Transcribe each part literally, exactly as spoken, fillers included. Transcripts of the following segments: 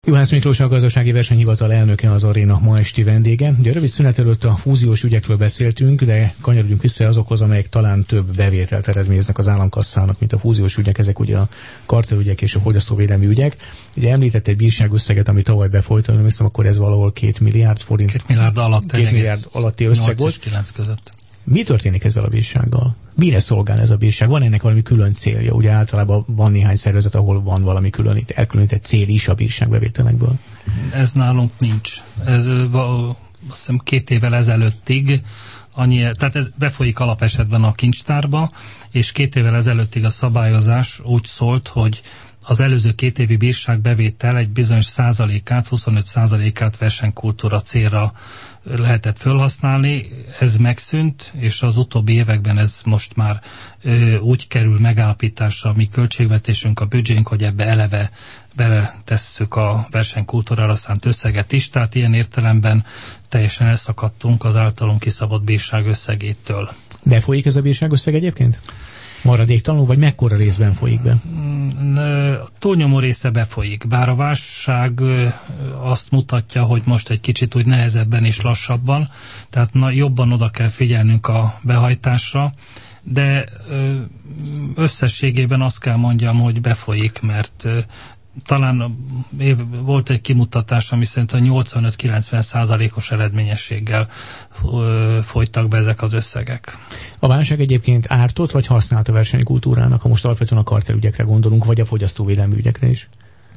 Juhász Miklós, a Gazdasági Versenyhivatal elnöke, az Aréna ma esti vendége. Ugye rövid szünet előtt a fúziós ügyekről beszéltünk, de kanyarodjunk vissza azokhoz, amelyek talán több bevételt eredményeznek az államkasszának, mint a fúziós ügyek, ezek ugye a kartelügyek és a fogyasztóvédelmi ügyek. Ugye említett egy bírságösszeget, ami tavaly befolyt, nem hiszem, akkor ez valahol két milliárd forint. Két milliárd alatt, két milliárd alatti összeg volt. nyolc és kilenc között. Mi történik ezzel a bírsággal? Mire szolgál ez a bírság? Van ennek valami külön célja? Ugye általában van néhány szervezet, ahol van valami különít, elkülönített cél is a bírságbevételekből. Ez nálunk nincs. Ez azt hiszem két évvel ezelőttig annyi, tehát ez befolyik alapesetben a kincstárba, és két évvel ezelőttig a szabályozás úgy szólt, hogy az előző két évi bírságbevétel egy bizonyos százalékát, huszonöt százalékát versenykultúra célra lehetett felhasználni, ez megszűnt, és az utóbbi években ez most már ö, úgy kerül megállapításra a mi költségvetésünk, a büdzsénk, hogy ebbe eleve beletesszük a versenykultúrára szánt összeget is, tehát ilyen értelemben teljesen elszakadtunk az általunk kiszabott bírság összegétől. Befolyik ez a bírságösszeg egyébként? Maradéktalanul, vagy mekkora részben folyik be? A túlnyomó része befolyik, bár a válság azt mutatja, hogy most egy kicsit úgy nehezebben és lassabban, tehát na, jobban oda kell figyelnünk a behajtásra, de összességében azt kell mondjam, hogy befolyik, mert talán volt egy kimutatás, ami szerint a nyolcvanöt-kilencven százalékos eredményességgel folytak be ezek az összegek. A válság egyébként ártott vagy használt a versenykultúrának, ha most alapvetően a kartelügyekre gondolunk, vagy a fogyasztóvédelmi ügyekre is?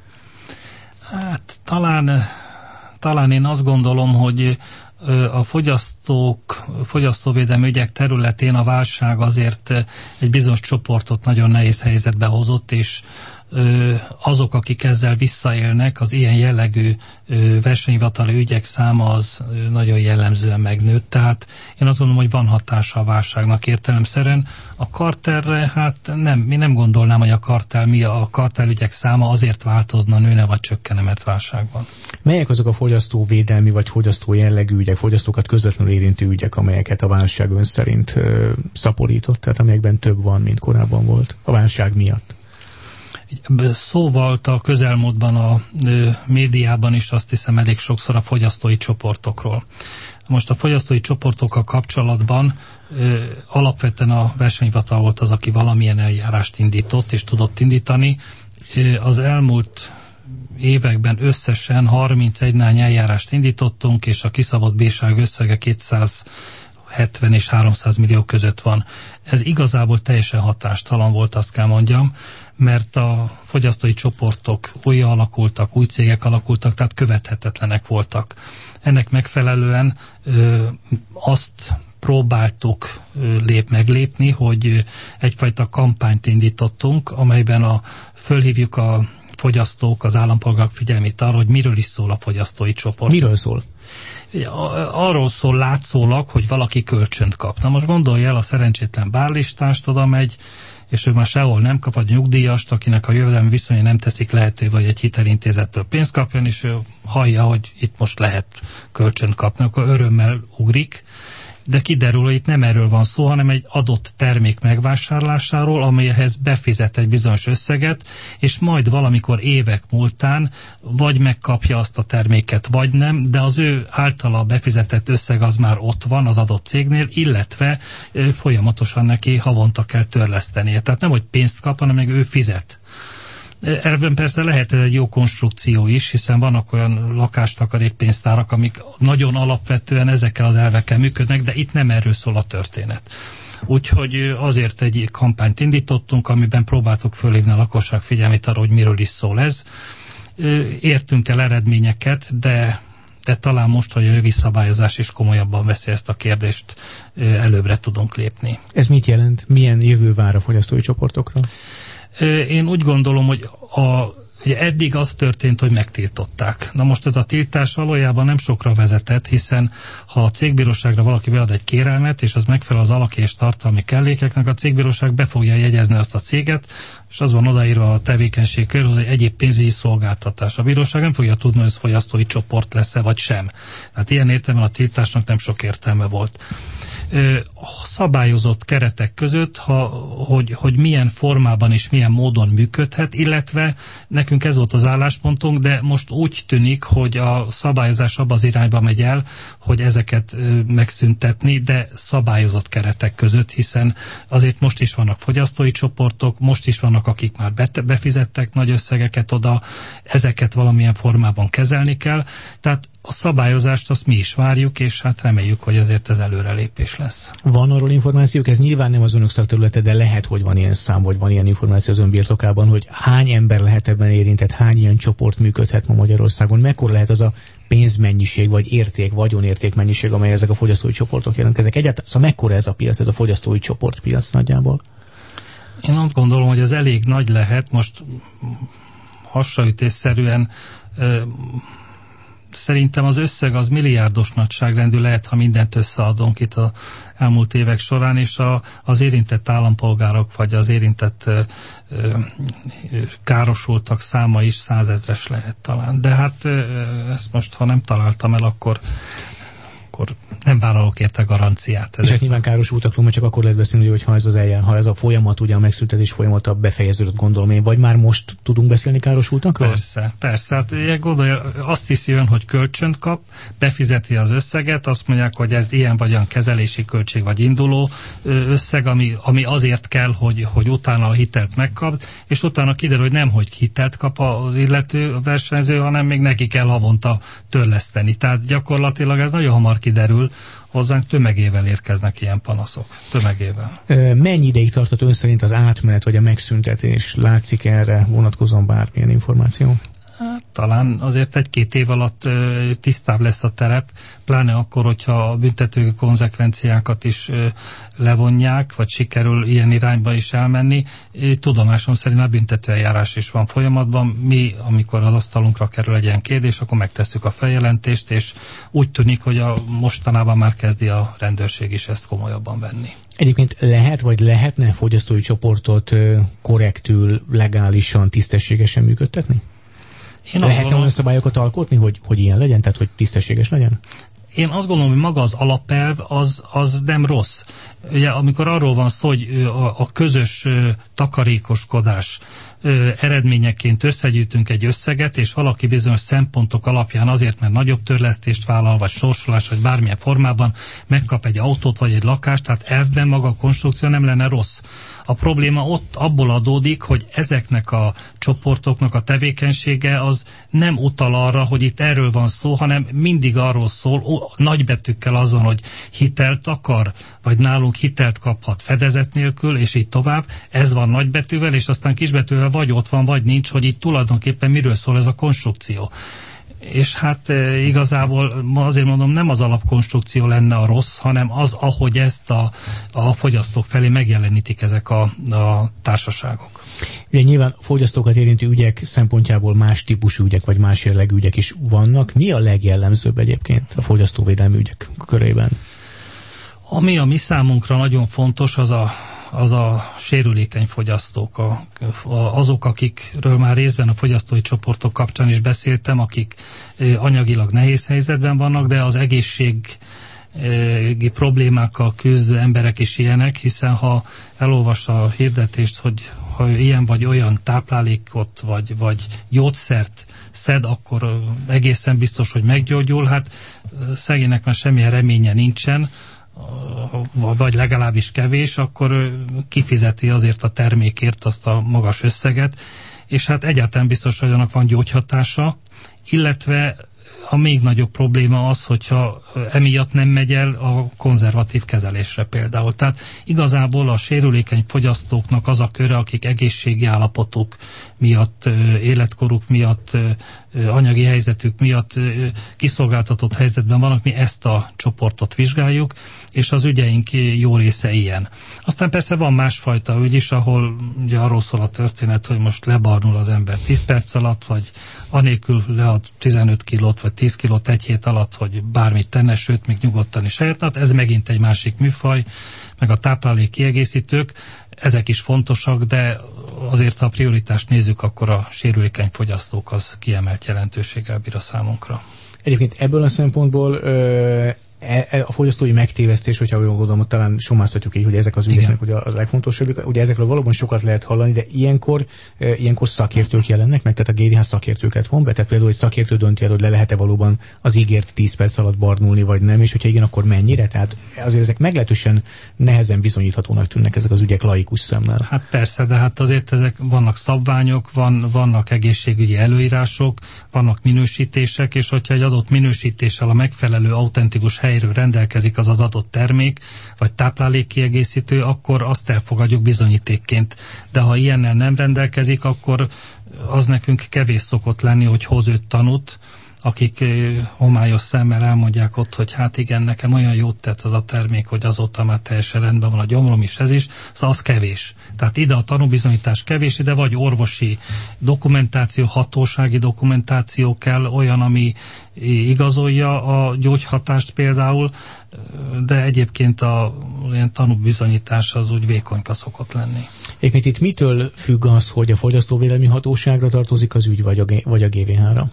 Hát talán, talán én azt gondolom, hogy a fogyasztók, fogyasztóvédelmi ügyek területén a válság azért egy bizonyos csoportot nagyon nehéz helyzetbe hozott, és azok, akik ezzel visszaélnek, az ilyen jellegű versenyhivatali ügyek száma az nagyon jellemzően megnőtt. Tehát én azt gondolom, hogy van hatása a válságnak értelemszerűen. A kartelre, hát nem, mi nem gondolnám, hogy a kartel, mi a kartelügyek száma azért változna, nőne vagy csökkene, mert válságban. Melyek azok a fogyasztóvédelmi vagy fogyasztó jellegű ügyek, fogyasztókat közvetlenül érintő ügyek, amelyeket a válság ön szerint ö, szaporított, tehát amelyekben több van, mint korábban volt a válság miatt? Szó volt a közelmúltban a ö, médiában is, azt hiszem elég sokszor a fogyasztói csoportokról. Most a fogyasztói csoportokkal kapcsolatban ö, alapvetően a versenyhivatal volt az, aki valamilyen eljárást indított és tudott indítani. Ö, az elmúlt években összesen harmincegy nány eljárást indítottunk, és a kiszabott bírság összege kétszázhetven és háromszáz millió között van. Ez igazából teljesen hatástalan volt, azt kell mondjam, mert a fogyasztói csoportok újra alakultak, új cégek alakultak, tehát követhetetlenek voltak. Ennek megfelelően ö, azt próbáltuk ö, lép meglépni, hogy egyfajta kampányt indítottunk, amelyben a, fölhívjuk a fogyasztók, az állampolgárok figyelmét arra, hogy miről is szól a fogyasztói csoport. Miről szól? Arról szól látszólag, hogy valaki kölcsönt kap. Na most gondolj el, a szerencsétlen bárlistást oda megy, és ő már sehol nem kap, vagy nyugdíjast, akinek a jövedelmi viszonya nem teszik lehető, vagy egy hitelintézettől pénzt kapjon, és ő hallja, hogy itt most lehet kölcsönt kapni, akkor örömmel ugrik, de kiderül, hogy itt nem erről van szó, hanem egy adott termék megvásárlásáról, amelyhez befizet egy bizonyos összeget, és majd valamikor évek múltán vagy megkapja azt a terméket, vagy nem, de az ő általa befizetett összeg az már ott van az adott cégnél, illetve folyamatosan neki havonta kell törlesztenie. Tehát nem, hogy pénzt kap, hanem meg ő fizet. Elvben persze lehet ez egy jó konstrukció is, hiszen vannak olyan lakástakarékpénztárak, amik nagyon alapvetően ezekkel az elvekkel működnek, de itt nem erről szól a történet. Úgyhogy azért egy kampányt indítottunk, amiben próbáltuk fölhívni a lakosság figyelmét arra, hogy miről is szól ez. Értünk el eredményeket, de, de talán most, hogy a jogi szabályozás is komolyabban veszi ezt a kérdést, előbbre tudunk lépni. Ez mit jelent? Milyen jövő vár a fogyasztói csoportokra? Én úgy gondolom, hogy a, ugye eddig az történt, hogy megtiltották. Na most ez a tiltás valójában nem sokra vezetett, hiszen ha a cégbíróságra valaki bead egy kérelmet, és az megfelel az alaki és tartalmi kellékeknek, a cégbíróság be fogja jegyezni azt a céget, és az van odaírva a tevékenység körül, hogy egyéb pénzügyi szolgáltatás. A bíróság nem fogja tudni, hogy ez fogyasztói csoport lesz-e, vagy sem. Tehát ilyen értelemben a tiltásnak nem sok értelme volt. szabályozott keretek között, ha, hogy, hogy milyen formában és milyen módon működhet, illetve nekünk ez volt az álláspontunk, de most úgy tűnik, hogy a szabályozás abba az irányba megy el, hogy ezeket megszüntetni, de szabályozott keretek között, hiszen azért most is vannak fogyasztói csoportok, most is vannak, akik már befizettek nagy összegeket oda, ezeket valamilyen formában kezelni kell, tehát a szabályozást azt mi is várjuk, és hát reméljük, hogy azért ez előrelépés lesz. Van arról információk, ez nyilván nem az önök szakterülete, de lehet, hogy van ilyen szám, vagy van ilyen információ az ön birtokában, hogy hány ember lehet ebben érintett, hány ilyen csoport működhet ma Magyarországon, mekkora lehet az a pénzmennyiség, vagy érték, vagyonérték mennyiség, amely ezek a fogyasztói csoportok jelentkeznek. Egyáltalán, szóval mekkora ez a piac, ez a fogyasztói csoportpiac nagyjából? Én azt gondolom, hogy ez elég nagy lehet, most hasraütésszerűen szerintem az összeg az milliárdos nagyságrendű lehet, ha mindent összeadunk itt az elmúlt évek során, és a, az érintett állampolgárok, vagy az érintett ö, ö, károsultak száma is százezres lehet talán. De hát ö, ezt most, ha nem találtam el, akkor akkor nem vállalok érte garanciát. És hát nyilván károsultakról, mert csak akkor lehet beszélni, hogy ha ez az eljár, ha ez a folyamat, ugye a megszüntetés folyamata befejeződött, gondolom én, vagy már most tudunk beszélni károsultakról? Persze, persze. Hát gondolja, azt hiszi ön, hogy kölcsönt kap, befizeti az összeget, azt mondják, hogy ez ilyen vagy olyan kezelési költség, vagy induló összeg, ami, ami azért kell, hogy, hogy utána a hitelt megkap, és utána kiderül, hogy nem, hogy hitelt kap az illető a versenyző, hanem még neki kell havonta törleszteni. Tehát gyakorlatilag ez nagyon hamar kiderül, hozzánk tömegével érkeznek ilyen panaszok. Tömegével. Mennyi ideig tartott ön szerint az átmenet, vagy a megszüntetés? Látszik erre vonatkozóan bármilyen információ? Hát, talán azért egy-két év alatt ö, tisztább lesz a terep, pláne akkor, hogyha a büntető konzekvenciákat is ö, levonják, vagy sikerül ilyen irányba is elmenni. Tudomásom szerint a büntetőeljárás is van folyamatban. Mi, amikor az asztalunkra kerül egy ilyen kérdés, akkor megtesszük a feljelentést, és úgy tűnik, hogy a mostanában már kezdi a rendőrség is ezt komolyabban venni. Egyébként lehet, vagy lehetne fogyasztói csoportot ö, korrektül, legálisan, tisztességesen működtetni? Én lehetne olyan szabályokat alkotni, hogy, hogy ilyen legyen, tehát hogy tisztességes legyen? Én azt gondolom, hogy maga az alapelv az, az nem rossz. Ugye, amikor arról van szó, hogy a, a közös ö, takarékoskodás ö, eredményeként összegyűjtünk egy összeget, és valaki bizonyos szempontok alapján azért, mert nagyobb törlesztést vállal, vagy sorsolás, vagy bármilyen formában megkap egy autót, vagy egy lakást, tehát elvben maga a konstrukció nem lenne rossz. A probléma ott abból adódik, hogy ezeknek a csoportoknak a tevékenysége az nem utal arra, hogy itt erről van szó, hanem mindig arról szól, ó, nagybetűkkel azon, hogy hitelt akar, vagy nálunk hitelt kaphat fedezet nélkül, és így tovább. Ez van nagybetűvel, és aztán kisbetűvel vagy ott van, vagy nincs, hogy itt tulajdonképpen miről szól ez a konstrukció. És hát e, igazából azért mondom, nem az alapkonstrukció lenne a rossz, hanem az, ahogy ezt a, a fogyasztók felé megjelenítik ezek a, a társaságok. Ugye nyilván fogyasztókat érintő ügyek szempontjából más típusú ügyek, vagy más jellegű ügyek is vannak. Mi a legjellemzőbb egyébként a fogyasztóvédelmi ügyek körében? Ami a mi számunkra nagyon fontos, az a az a sérülékeny fogyasztók, a, a, azok, akikről már részben a fogyasztói csoportok kapcsán is beszéltem, akik e, anyagilag nehéz helyzetben vannak, de az egészségi problémákkal küzdő emberek is ilyenek, hiszen ha elolvassa a hirdetést, hogy ha ilyen vagy olyan táplálékot, vagy, vagy gyógyszert szed, akkor egészen biztos, hogy meggyógyul. Hát szegénynek már semmilyen reménye nincsen, vagy legalábbis kevés, akkor kifizeti azért a termékért azt a magas összeget, és hát egyáltalán biztos, hogy annak van gyógyhatása, illetve a még nagyobb probléma az, hogyha emiatt nem megy el a konzervatív kezelésre például. Tehát igazából a sérülékeny fogyasztóknak az a köre, akik egészségi állapotuk miatt, életkoruk miatt, anyagi helyzetük miatt kiszolgáltatott helyzetben vannak, mi ezt a csoportot vizsgáljuk, és az ügyeink jó része ilyen. Aztán persze van másfajta ügy is, ahol ugye arról szól a történet, hogy most lebarnul az ember tíz perc alatt, vagy anélkül lead tizenöt kilót, vagy tíz kilót egy hét alatt, hogy bármit tenne, sőt, még nyugodtan is ehetne. Ez megint egy másik műfaj, meg a táplálék kiegészítők, ezek is fontosak, de azért, ha a prioritást nézzük, akkor a sérülékeny fogyasztók az kiemelt jelentőséggel bír a számunkra. Egyébként ebből a szempontból ö, a fogyasztói megtévesztés, hogyha olyan gondolom, talán sommáztatjuk így, hogy ezek az ügyeknek ugye a legfontosabbik. Ugye ezekről valóban sokat lehet hallani, de ilyenkor, ilyenkor szakértők jelennek meg, tehát a gé vé há szakértőket von be, tehát például egy szakértő dönti el, hogy le lehet-e valóban az ígért tíz perc alatt barnulni, vagy nem, és hogyha igen, akkor mennyire? Tehát azért ezek meglehetősen nehezen bizonyíthatónak tűnnek ezek az ügyek laikus szemmel. Hát persze, de hát azért ezek vannak szabványok, van, vannak egészségügyi előírások, vannak minősítések, és hogyha egy adott minősítéssel a megfelelő autentikus helyről rendelkezik az az adott termék, vagy táplálékkiegészítő, akkor azt elfogadjuk bizonyítékként. De ha ilyennel nem rendelkezik, akkor az nekünk kevés szokott lenni, hogy hoz őt tanút, akik homályos szemmel elmondják ott, hogy hát igen, nekem olyan jót tett az a termék, hogy azóta már teljesen rendben van a gyomrom is, ez is, szóval az kevés. Tehát ide a tanúbizonyítás kevés, ide vagy orvosi dokumentáció, hatósági dokumentáció kell, olyan, ami igazolja a gyógyhatást például, de egyébként a ilyen tanúbizonyítás az úgy vékonyka szokott lenni. Éppen itt mitől függ az, hogy a fogyasztóvédelmi hatóságra tartozik az ügy, vagy a, vagy a gé vé há-ra?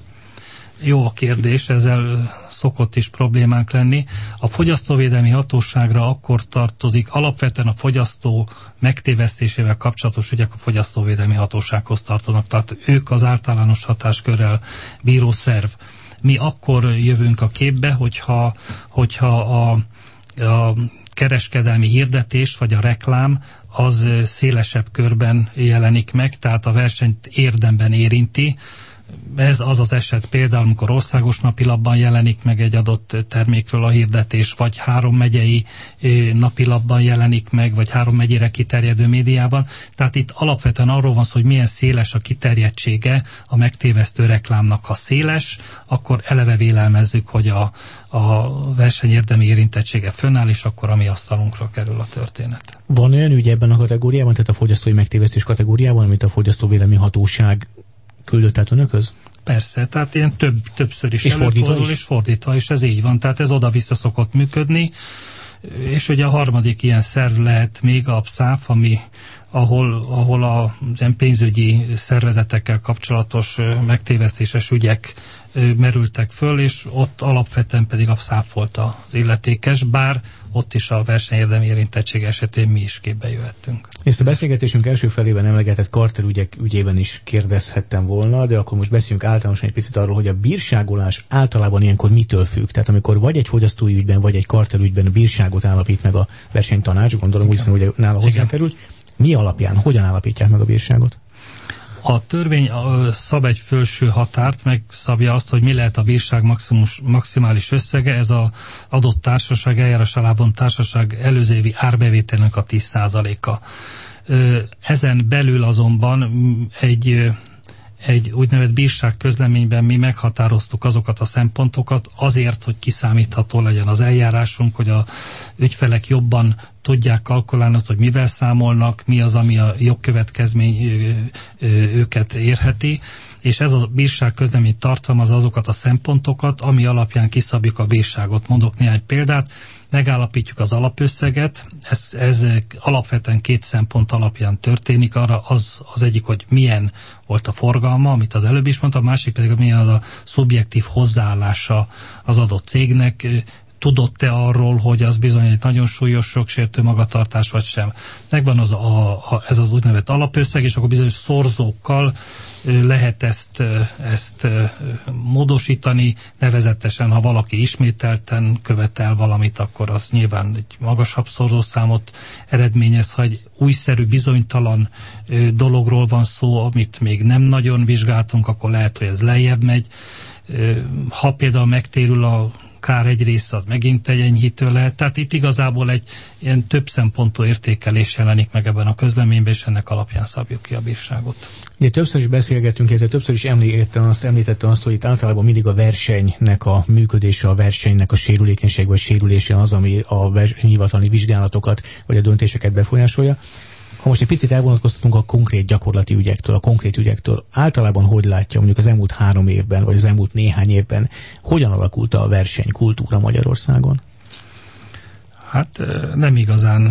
Jó a kérdés, ezzel szokott is problémánk lenni. A fogyasztóvédelmi hatóságra akkor tartozik, alapvetően a fogyasztó megtévesztésével kapcsolatos ügyek a fogyasztóvédelmi hatósághoz tartoznak, tehát ők az általános hatáskörrel bíró szerv. Mi akkor jövünk a képbe, hogyha, hogyha a, a kereskedelmi hirdetés vagy a reklám az szélesebb körben jelenik meg, tehát a versenyt érdemben érinti. Ez az az eset például, amikor országos napilapban jelenik meg egy adott termékről a hirdetés, vagy három megyei napilapban jelenik meg, vagy három megyére kiterjedő médiában. Tehát itt alapvetően arról van szó, hogy milyen széles a kiterjedtsége a megtévesztő reklámnak. Ha széles, akkor eleve vélelmezzük, hogy a, a verseny érdemi érintettsége fönnáll, és akkor a mi asztalunkra kerül a történet. Van olyan ügy ebben a kategóriában, tehát a fogyasztói megtévesztés kategóriában, amit a fogyasztóvédelmi hatóság küldött át önökhöz? Persze, tehát ilyen több, többször is és fordítva is? és fordítva is, ez így van, tehát ez oda-vissza szokott működni, és ugye a harmadik ilyen szerv lehet még a pszáf, ami, ahol, ahol a ilyen pénzügyi szervezetekkel kapcsolatos megtévesztéses ügyek merültek föl, és ott alapvetően pedig a pszáf volt az illetékes, bár ott is a versenyérdemi érintettség esetén mi is képbe jöhettünk. Ezt a beszélgetésünk első felében emlegetett kartelügyek ügyében is kérdezhettem volna, de akkor most beszéljünk általánosan egy picit arról, hogy a bírságolás általában ilyenkor mitől függ. Tehát amikor vagy egy fogyasztói ügyben, vagy egy kartelügyben a bírságot állapít meg a versenytanács, gondolom úgy, hogy nála hozzákerült, mi alapján, hogyan állapítják meg a bírságot? A törvény szab egy felső határt, megszabja azt, hogy mi lehet a bírság maximus, maximális összege, ez az adott társaság, eljárás alá vont társaság előző évi árbevételnek a tíz százaléka. Ezen belül azonban egy, egy úgynevezett bírság közleményben mi meghatároztuk azokat a szempontokat azért, hogy kiszámítható legyen az eljárásunk, hogy a ügyfelek jobban tudják kalkulálni azt, hogy mivel számolnak, mi az, ami a jogkövetkezmény őket érheti, és ez a bírság közlemény tartalmaz azokat a szempontokat, ami alapján kiszabjuk a bírságot. Mondok néhány példát, megállapítjuk az alapösszeget, ez, ez alapvetően két szempont alapján történik, arra az, az egyik, hogy milyen volt a forgalma, amit az előbb is mondtam, a másik pedig, hogy milyen az a szubjektív hozzáállása az adott cégnek, tudott-e arról, hogy az bizony egy nagyon súlyos jogsértő magatartás, vagy sem. Megvan az a, a, ez az úgynevezett alapösszeg, és akkor bizonyos szorzókkal lehet ezt, ezt módosítani, nevezetesen, ha valaki ismételten követel valamit, akkor az nyilván egy magasabb szorzószámot eredményez, ha egy újszerű, bizonytalan dologról van szó, amit még nem nagyon vizsgáltunk, akkor lehet, hogy ez lejjebb megy. Ha például megtérül a kár egy része, az megint egy enyhítő lehet. Tehát itt igazából egy ilyen több szempontú értékelés jelenik meg ebben a közleményben, és ennek alapján szabjuk ki a bírságot. Ugye többször is beszélgettünk, illetve többször is említettem azt, említettem azt, hogy itt általában mindig a versenynek a működése, a versenynek a sérülékenység vagy sérülése az, ami a hivatali vizsgálatokat vagy a döntéseket befolyásolja. Ha most egy picit elvonatkoztatunk a konkrét gyakorlati ügyektől, a konkrét ügyektől, általában hogy látja mondjuk az elmúlt három évben, vagy az elmúlt néhány évben, hogyan alakult a versenykultúra Magyarországon? Hát nem igazán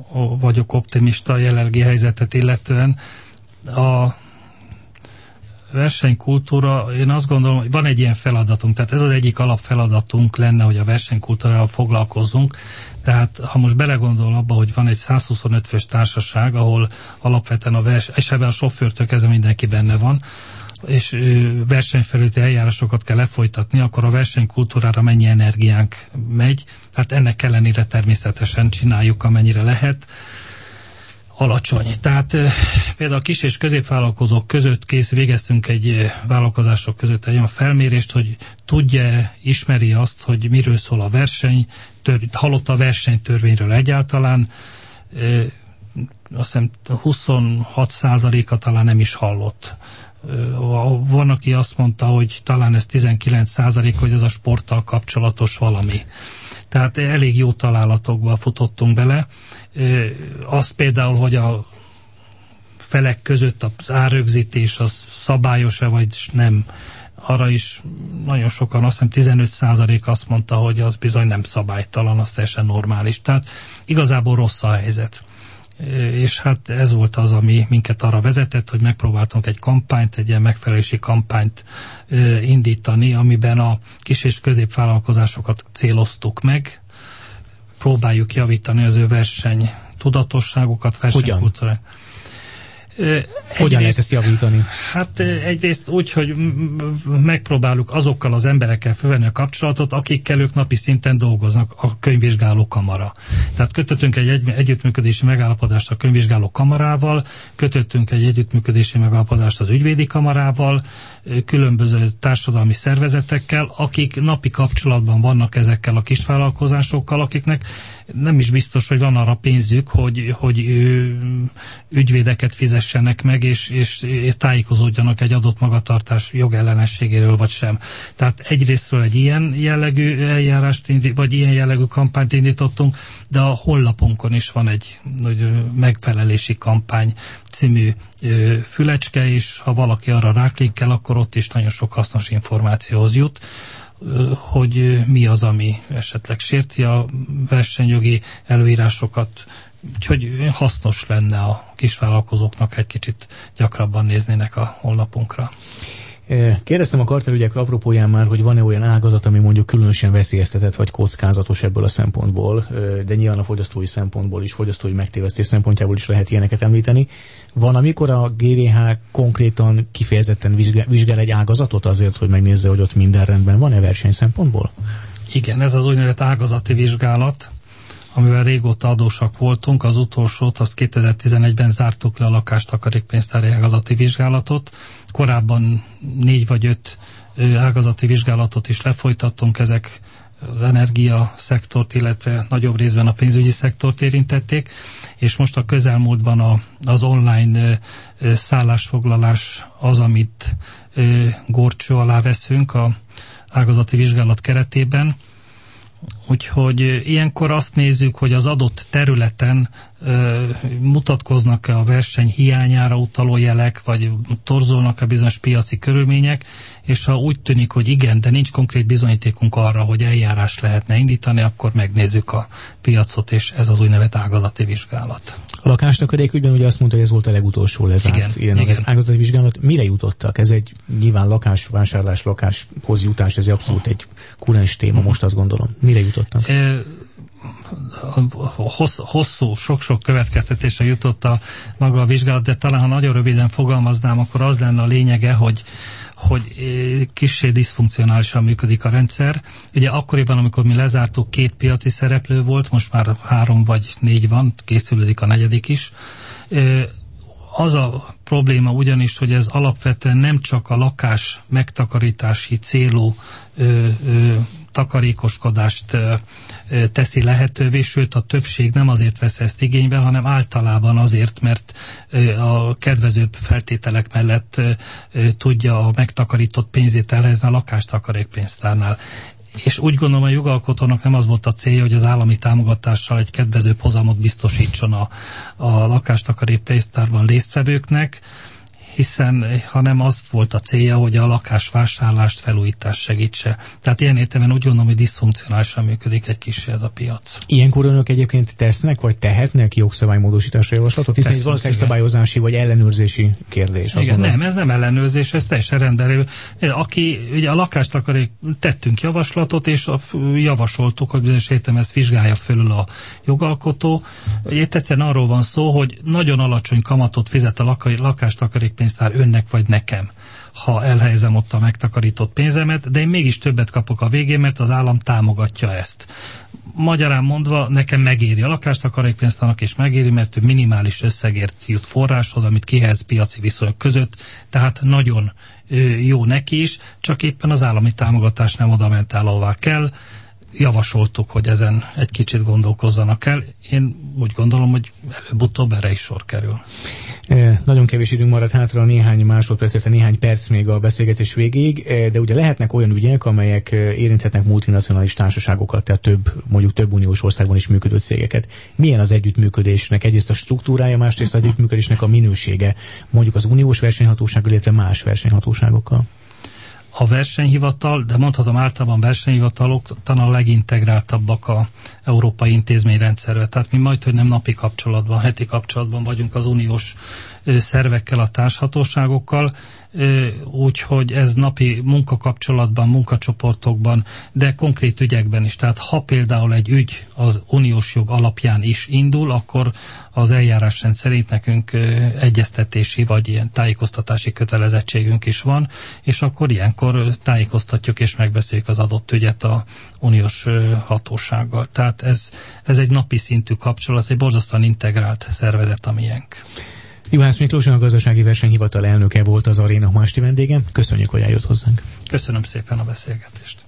vagyok optimista a jelenlegi helyzetet illetően. A versenykultúra, én azt gondolom, hogy van egy ilyen feladatunk, tehát ez az egyik alapfeladatunk lenne, hogy a versenykultúrával foglalkozzunk. Tehát ha most belegondol abba, hogy van egy százhuszonöt fős társaság, ahol alapvetően a verseny, és ebben a sofőrtől kezdve mindenki benne van, és versenyfelületi eljárásokat kell lefolytatni, akkor a versenykultúrára mennyi energiánk megy. Hát ennek ellenére természetesen csináljuk, amennyire lehet. Alacsony. Tehát például a kis és középvállalkozók között kész, végeztünk egy vállalkozások között egy olyan felmérést, hogy tudja, ismeri azt, hogy miről szól a verseny, tör, hallotta a versenytörvényről egyáltalán, e, azt hiszem huszonhat százaléka talán nem is hallott. Van, aki azt mondta, hogy talán ez tizenkilenc százalék, hogy ez a sporttal kapcsolatos valami. Tehát elég jó találatokba futottunk bele. Az például, hogy a felek között az árrögzítés az szabályos-e vagy nem, arra is nagyon sokan, azt hiszem tizenöt százalék azt mondta, hogy az bizony nem szabálytalan, az teljesen normális. Tehát igazából rossz a helyzet. És hát ez volt az, ami minket arra vezetett, hogy megpróbáltunk egy kampányt, egy ilyen megfelelési kampányt indítani, amiben a kis és középvállalkozásokat céloztuk meg, próbáljuk javítani az ő verseny tudatosságukat, versenykultúrát. Hogyan lehet ezt javítani? Hát egyrészt úgy, hogy megpróbáljuk azokkal az emberekkel fölvenni a kapcsolatot, akikkel ők napi szinten dolgoznak, a könyvvizsgáló kamara. Tehát kötöttünk egy, egy együttműködési megállapodást a könyvvizsgáló kamarával, kötöttünk egy együttműködési megállapodást az ügyvédi kamarával, különböző társadalmi szervezetekkel, akik napi kapcsolatban vannak ezekkel a kisvállalkozásokkal, akiknek nem is biztos, hogy van arra pénzük, hogy, hogy ügyvédeket fizessenek meg, és, és tájékozódjanak egy adott magatartás jogellenességéről, vagy sem. Tehát egyrésztről egy ilyen jellegű eljárást, vagy ilyen jellegű kampányt indítottunk, de a honlapunkon is van egy megfelelési kampány című fülecske, és ha valaki arra ráklikkel, akkor ott is nagyon sok hasznos információhoz jut, hogy mi az, ami esetleg sérti a versenyjogi előírásokat, úgyhogy hasznos lenne a kisvállalkozóknak egy kicsit gyakrabban néznének a honlapunkra. Kérdeztem a kartelügyek apropóján már, hogy van-e olyan ágazat, ami mondjuk különösen veszélyeztetett vagy kockázatos ebből a szempontból, de nyilván a fogyasztói szempontból is, fogyasztói megtévesztés szempontjából is lehet ilyeneket említeni. Van, amikor a gé vé há konkrétan kifejezetten vizsgál, vizsgál egy ágazatot azért, hogy megnézze, hogy ott minden rendben van-e verseny szempontból? Igen, ez az úgynevezett ágazati vizsgálat, amivel régóta adósak voltunk. Az utolsót, azt kétezer-tizenegyben zártuk le, a lakástakarékpénztári ágazati vizsgálatot. Korábban négy vagy öt ágazati vizsgálatot is lefolytattunk, ezek az energia szektort, illetve nagyobb részben a pénzügyi szektort érintették, és most a közelmúltban a, az online szállásfoglalás az, amit górcső alá veszünk a ágazati vizsgálat keretében. Úgyhogy ilyenkor azt nézzük, hogy az adott területen ö, mutatkoznak-e a verseny hiányára utaló jelek, vagy torzolnak-e bizonyos piaci körülmények, és ha úgy tűnik, hogy igen, de nincs konkrét bizonyítékunk arra, hogy eljárás lehetne indítani, akkor megnézzük a piacot, és ez az úgynevezett ágazati vizsgálat. A lakástakarék ügyben ugye azt mondta, hogy ez volt a legutolsó lezárt igen, ilyen igen. ágazati vizsgálat. Mire jutottak? Ez egy nyilván lakásvásárlás, lakáshoz jutás, ez abszolút egy kurens téma, most azt gondolom. Mire jutottak? E, hossz, hosszú, sok-sok következtetésre jutott a maga a vizsgálat, de talán ha nagyon röviden fogalmaznám, akkor az lenne a lényege, hogy hogy kissé diszfunkcionálisan működik a rendszer. Ugye akkoriban, amikor mi lezártuk, két piaci szereplő volt, most már három vagy négy van, készülődik a negyedik is. Az a probléma ugyanis, hogy ez alapvetően nem csak a lakás megtakarítási célú ö, ö, takarékoskodást ö, ö, teszi lehetővé, sőt a többség nem azért vesz ezt igénybe, hanem általában azért, mert ö, a kedvezőbb feltételek mellett ö, ö, tudja a megtakarított pénzét elhelyezni a lakástakarékpénztárnál. És úgy gondolom, a jogalkotónak nem az volt a célja, hogy az állami támogatással egy kedvezőbb hozamot biztosítson a, a lakástakarékpénztárban résztvevőknek, hiszen hanem az volt a célja, hogy a lakásvásárlást, felújítást segítse. Tehát ilyen értelemben úgy gondolom, hogy diszfunkcionálisan működik egy kicsi ez a piac. Ilyenkor önök egyébként tesznek, vagy tehetnek jogszabálymódosításra javaslatot? Hiszen ez valószínűleg szabályozási vagy ellenőrzési kérdés. Igen, nem, ez nem ellenőrzés, ez teljesen rendben. Aki ugye a lakástakarék tettünk javaslatot, és a, javasoltuk, hogy bizonyos értelemben ezt vizsgálja fölül a jogalkotó. Itt egyszerűen arról van szó, hogy nagyon alacsony kamatot fizet a lakástakarékpénztár önnek vagy nekem, ha elhelyezem ott a megtakarított pénzemet, de én mégis többet kapok a végén, mert az állam támogatja ezt. Magyarán mondva, nekem megéri a lakástakarékpénztárnak, és megéri, mert ő minimális összegért jut forráshoz, amit kihelyez piaci viszonyok között, tehát nagyon jó neki is, csak éppen az állami támogatás nem oda ment el, ahová kell. Javasoltuk, hogy ezen egy kicsit gondolkozzanak el. Én úgy gondolom, hogy előbb-utóbb erre is sor kerül. E, nagyon kevés időnk maradt hátra, néhány másodperc, illetve néhány perc még a beszélgetés végéig, de ugye lehetnek olyan ügyek, amelyek érinthetnek multinacionális társaságokat, tehát több, mondjuk több uniós országban is működő cégeket. Milyen az együttműködésnek? Egyrészt a struktúrája, másrészt az együttműködésnek a minősége, mondjuk az uniós versenyhatósággal, illetve más versenyhatóságokkal? A versenyhivatal, de mondhatom általában versenyhivatalok talán a legintegráltabbak a európai intézményrendszerbe. Tehát mi majd, hogy nem napi kapcsolatban, heti kapcsolatban vagyunk az uniós szervekkel, a társhatóságokkal, úgyhogy ez napi munkakapcsolatban, munkacsoportokban, de konkrét ügyekben is. Tehát ha például egy ügy az uniós jog alapján is indul, akkor az eljárásrend szerint nekünk egyeztetési vagy ilyen tájékoztatási kötelezettségünk is van, és akkor ilyenkor tájékoztatjuk és megbeszéljük az adott ügyet a uniós hatósággal. Tehát ez, ez egy napi szintű kapcsolat, egy borzasztóan integrált szervezet, amilyenk. Juhász Miklós, a Gazdasági Versenyhivatal elnöke volt az Aréna ma esti vendége. Köszönjük, hogy eljött hozzánk. Köszönöm szépen a beszélgetést.